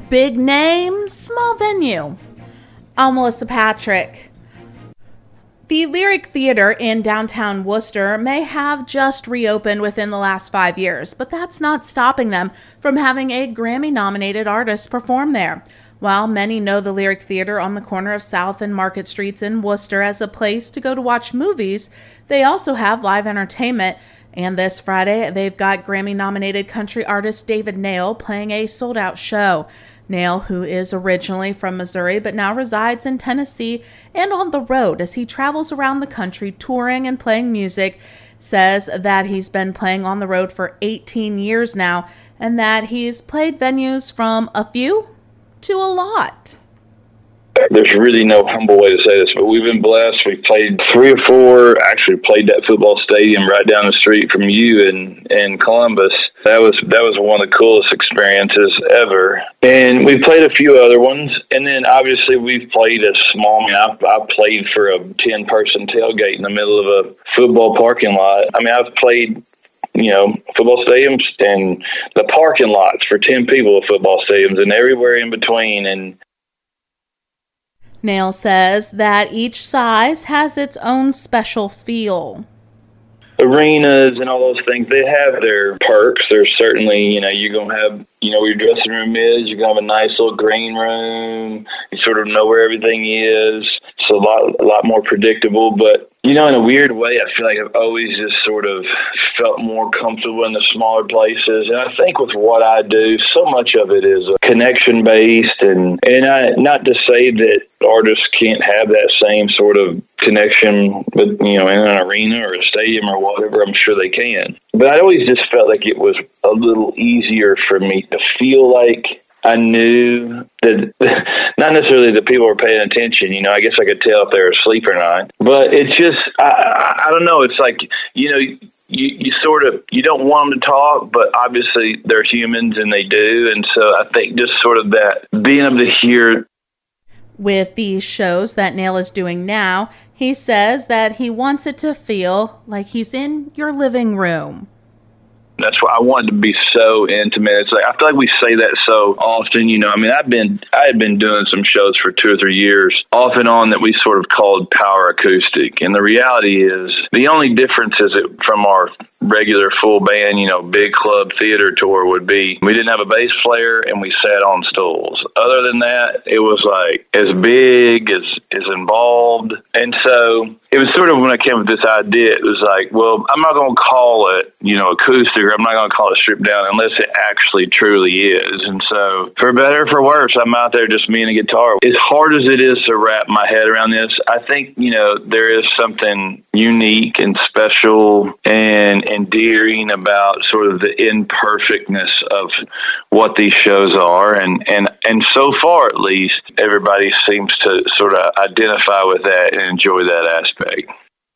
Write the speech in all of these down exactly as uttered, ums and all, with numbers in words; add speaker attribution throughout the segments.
Speaker 1: Big name, small venue. I'm Melissa Patrick. The Lyric Theater in downtown Worcester may have just reopened within the last five years, but that's not stopping them from having a Grammy-nominated artist perform there. While many know the Lyric Theater on the corner of South and Market Streets in Worcester as a place to go to watch movies, they also have live entertainment. And this Friday, they've got Grammy-nominated country artist David Nail playing a sold-out show. Nail, who is originally from Missouri but now resides in Tennessee and on the road as he travels around the country touring and playing music, says that he's been playing on the road for eighteen years now and that he's played venues from a few to a lot.
Speaker 2: There's really no humble way to say this, but we've been blessed. We've played three or four, actually played that football stadium right down the street from you in, in Columbus. That was that was one of the coolest experiences ever. And we played a few other ones. And then obviously we've played a small, I mean, I, I played for a ten-person tailgate in the middle of a football parking lot. I mean, I've played, you know, football stadiums and the parking lots for ten people at football stadiums and everywhere in between. And
Speaker 1: Nail says that each size has its own special feel.
Speaker 2: Arenas and all those things, they have their perks. There's certainly, you know, you're going to have, you know, where your dressing room is. You're going to have a nice little green room. You sort of know where everything is. It's a lot, a lot more predictable. But, you know, in a weird way, I feel like I've always just sort of felt more comfortable in the smaller places. And I think with what I do, so much of it is connection-based. And, and I, not to say that artists can't have that same sort of connection with, you know, in an arena or a stadium or whatever. I'm sure they can. But I always just felt like it was a little easier for me to feel like I knew that, not necessarily that people were paying attention. You know, I guess I could tell if they were asleep or not. But it's just, I, I, I don't know. It's like, you know, you, you sort of, you don't want them to talk, but obviously they're humans and they do. And so I think just sort of that, being able to hear.
Speaker 1: With these shows that Nail is doing now, he says that he wants it to feel like he's in your living room.
Speaker 2: That's why I wanted to be so intimate. It's like, I feel like we say that so often, you know, I mean, I've been, I had been doing some shows for two or three years off and on that we sort of called power acoustic. And the reality is the only difference is it from our regular full band, you know, big club theater tour would be we didn't have a bass player and we sat on stools. Other than that, it was like as big as as involved. And so it was sort of when I came with this idea, it was like, well, I'm not going to call it, you know, acoustic, or I'm not going to call it stripped down unless it actually truly is. And so for better or for worse, I'm out there just me and a guitar. As hard as it is to wrap my head around this, I think, you know, there is something unique and special and endearing about sort of the imperfectness of what these shows are. And, and, and so far, at least, everybody seems to sort of identify with that and enjoy that aspect.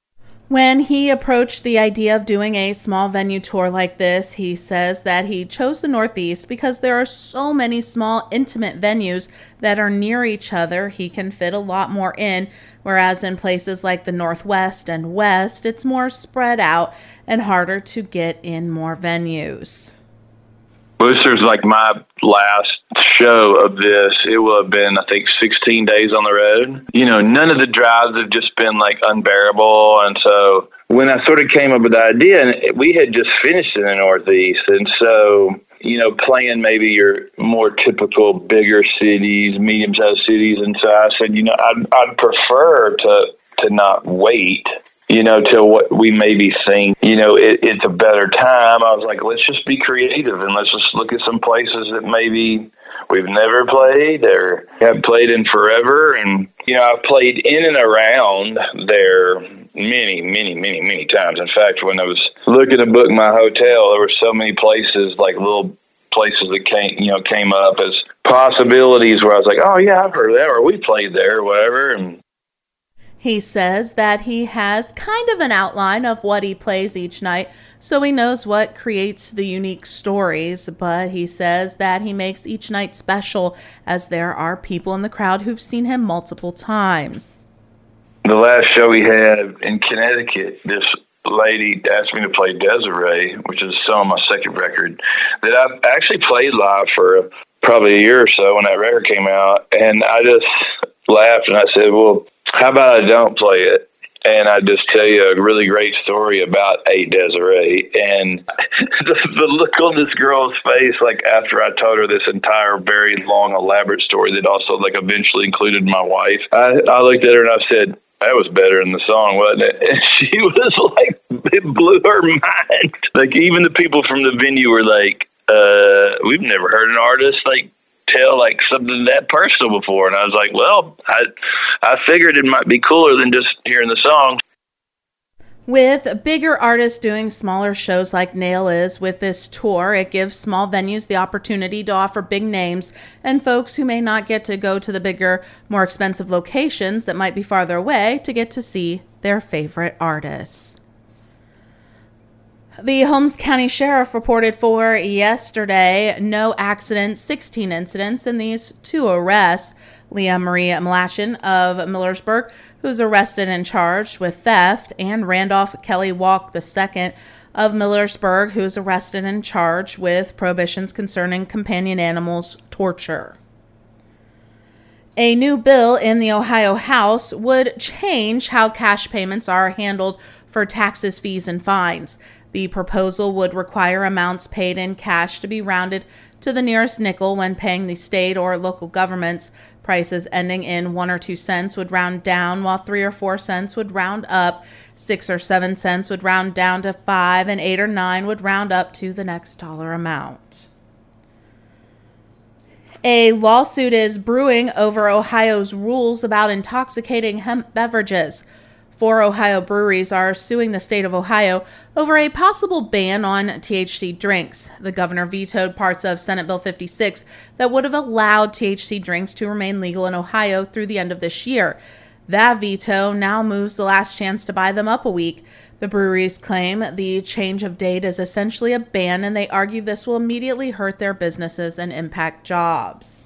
Speaker 1: When he approached the idea of doing a small venue tour like this, he says that he chose the Northeast because there are so many small, intimate venues that are near each other. He can fit a lot more in, whereas in places like the Northwest and West, it's more spread out and harder to get in more venues.
Speaker 2: Worcester's like my last show of this. It will have been, I think, sixteen days on the road. You know, none of the drives have just been like unbearable. And so when I sort of came up with the idea, and we had just finished in the Northeast, and so, you know, playing maybe your more typical bigger cities, medium-sized cities. And so I said, you know, I'd, I'd prefer to, to not wait, you know, till what we maybe think, you know, it, it's a better time. I was like, let's just be creative and let's just look at some places that maybe we've never played or have played in forever. And, you know, I've played in and around there many, many, many, many times. In fact, when I was looking to book my hotel, there were so many places, like little places that came, you know, came up as possibilities where I was like, oh yeah, I've heard of that, or we played there or whatever. And
Speaker 1: he says that he has kind of an outline of what he plays each night, so he knows what creates the unique stories, but he says that he makes each night special as there are people in the crowd who've seen him multiple times.
Speaker 2: The last show we had in Connecticut, this lady asked me to play Desiree, which is a song on my second record that I've actually played live for a probably a year or so when that record came out. And I just laughed and I said, well, how about I don't play it? And I just tell you a really great story about Eight Desiree. And the, the look on this girl's face, like after I told her this entire very long, elaborate story that also like eventually included my wife, I, I looked at her and I said, that was better in the song, wasn't it? And she was like, it blew her mind. Like even the people from the venue were like, uh, we've never heard an artist like tell like something that personal before. And I was like, well, I I figured it might be cooler than just hearing the song.
Speaker 1: With bigger artists doing smaller shows like Nail is with this tour, it gives small venues the opportunity to offer big names and folks who may not get to go to the bigger, more expensive locations that might be farther away to get to see their favorite artists. The Holmes County Sheriff reported for yesterday no accidents, sixteen incidents, and these two arrests. Leah Marie Mlashin of Millersburg, who's arrested and charged with theft, and Randolph Kelly Walk the second of Millersburg, who's arrested and charged with prohibitions concerning companion animals torture. A new bill in the Ohio House would change how cash payments are handled for taxes, fees, and fines. The proposal would require amounts paid in cash to be rounded to the nearest nickel when paying the state or local governments. Prices ending in one or two cents would round down, while three or four cents would round up. Six or seven cents would round down to five, and eight or nine would round up to the next dollar amount. A lawsuit is brewing over Ohio's rules about intoxicating hemp beverages. Four Ohio breweries are suing the state of Ohio over a possible ban on T H C drinks. The governor vetoed parts of Senate Bill fifty-six that would have allowed T H C drinks to remain legal in Ohio through the end of this year. That veto now moves the last chance to buy them up a week. The breweries claim the change of date is essentially a ban, and they argue this will immediately hurt their businesses and impact jobs.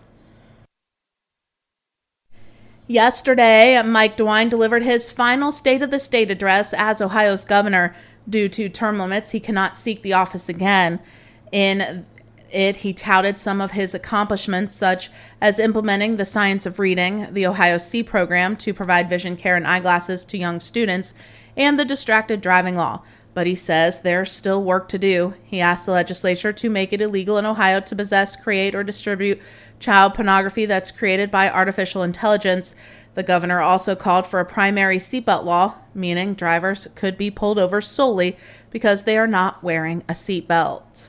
Speaker 1: Yesterday, Mike DeWine delivered his final State of the State address as Ohio's governor. Due to term limits, he cannot seek the office again. In it, he touted some of his accomplishments, such as implementing the Science of Reading, the Ohio C program to provide vision care and eyeglasses to young students, and the distracted driving law. But he says there's still work to do. He asked the legislature to make it illegal in Ohio to possess, create, or distribute child pornography that's created by artificial intelligence. The governor also called for a primary seatbelt law, meaning drivers could be pulled over solely because they are not wearing a seatbelt.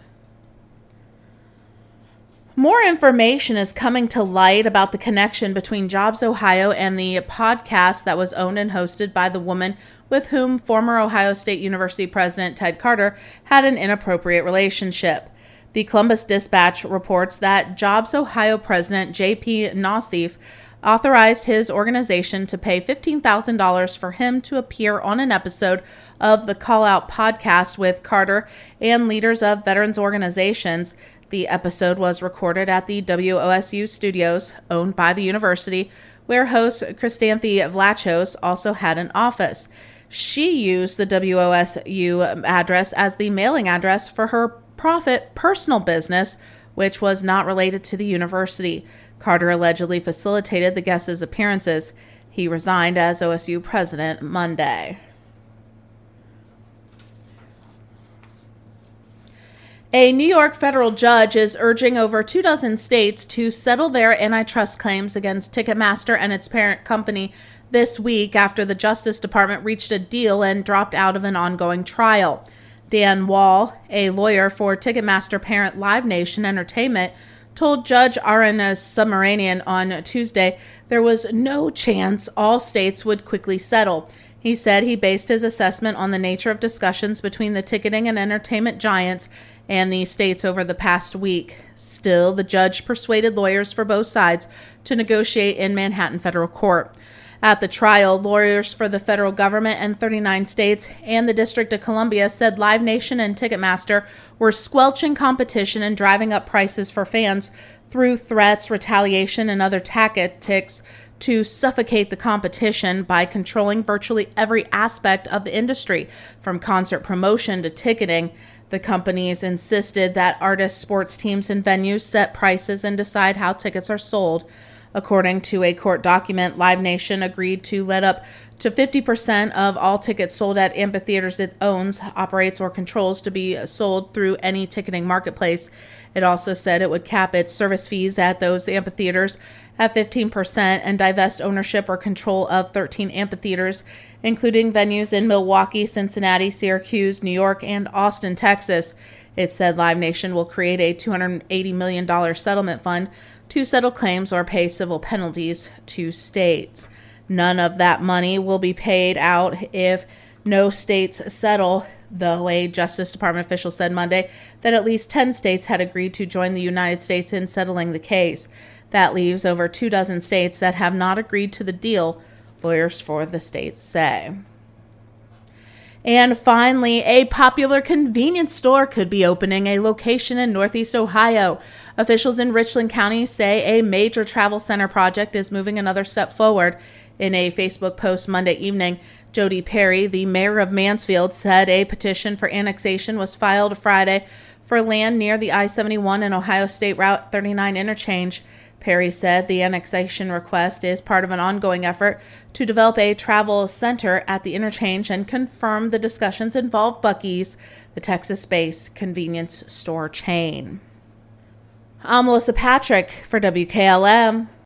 Speaker 1: More information is coming to light about the connection between Jobs Ohio and the podcast that was owned and hosted by the woman with whom former Ohio State University President Ted Carter had an inappropriate relationship. The Columbus Dispatch reports that Jobs Ohio President J P Nassif authorized his organization to pay fifteen thousand dollars for him to appear on an episode of the Call Out podcast with Carter and leaders of veterans organizations. The episode was recorded at the W O S U studios, owned by the university, where host Kristanthy Vlachos also had an office. She used the W O S U address as the mailing address for her profit personal business, which was not related to the university. Carter allegedly facilitated the guests' appearances. He resigned as O S U president Monday. A New York federal judge is urging over two dozen states to settle their antitrust claims against Ticketmaster and its parent company this week after the Justice Department reached a deal and dropped out of an ongoing trial. Dan Wall, a lawyer for Ticketmaster parent Live Nation Entertainment, told Judge Aaron Subramanian on Tuesday there was no chance all states would quickly settle. He said he based his assessment on the nature of discussions between the ticketing and entertainment giants and the states over the past week. Still, the judge persuaded lawyers for both sides to negotiate in Manhattan federal court. At the trial, lawyers for the federal government and thirty-nine states and the District of Columbia said Live Nation and Ticketmaster were squelching competition and driving up prices for fans through threats, retaliation, and other tactics to suffocate the competition by controlling virtually every aspect of the industry, from concert promotion to ticketing. The companies insisted that artists, sports teams, and venues set prices and decide how tickets are sold. According to a court document, Live Nation agreed to let up to fifty percent of all tickets sold at amphitheaters it owns, operates, or controls to be sold through any ticketing marketplace. It also said it would cap its service fees at those amphitheaters at fifteen percent and divest ownership or control of thirteen amphitheaters, including venues in Milwaukee, Cincinnati, Syracuse, New York, and Austin, Texas. It said Live Nation will create a two hundred eighty million dollars settlement fund to settle claims or pay civil penalties to states. None of that money will be paid out if no states settle, though a Justice Department official said Monday that at least ten states had agreed to join the United States in settling the case. That leaves over two dozen states that have not agreed to the deal, lawyers for the states say. And finally, a popular convenience store could be opening a location in Northeast Ohio. Officials in Richland County say a major travel center project is moving another step forward. In a Facebook post Monday evening, Jody Perry, the mayor of Mansfield, said a petition for annexation was filed Friday for land near the I seventy-one and Ohio State Route thirty-nine interchange. Perry said the annexation request is part of an ongoing effort to develop a travel center at the interchange and confirmed the discussions involve Buc-ee's, the Texas-based convenience store chain. I'm Melissa Patrick for W K L M.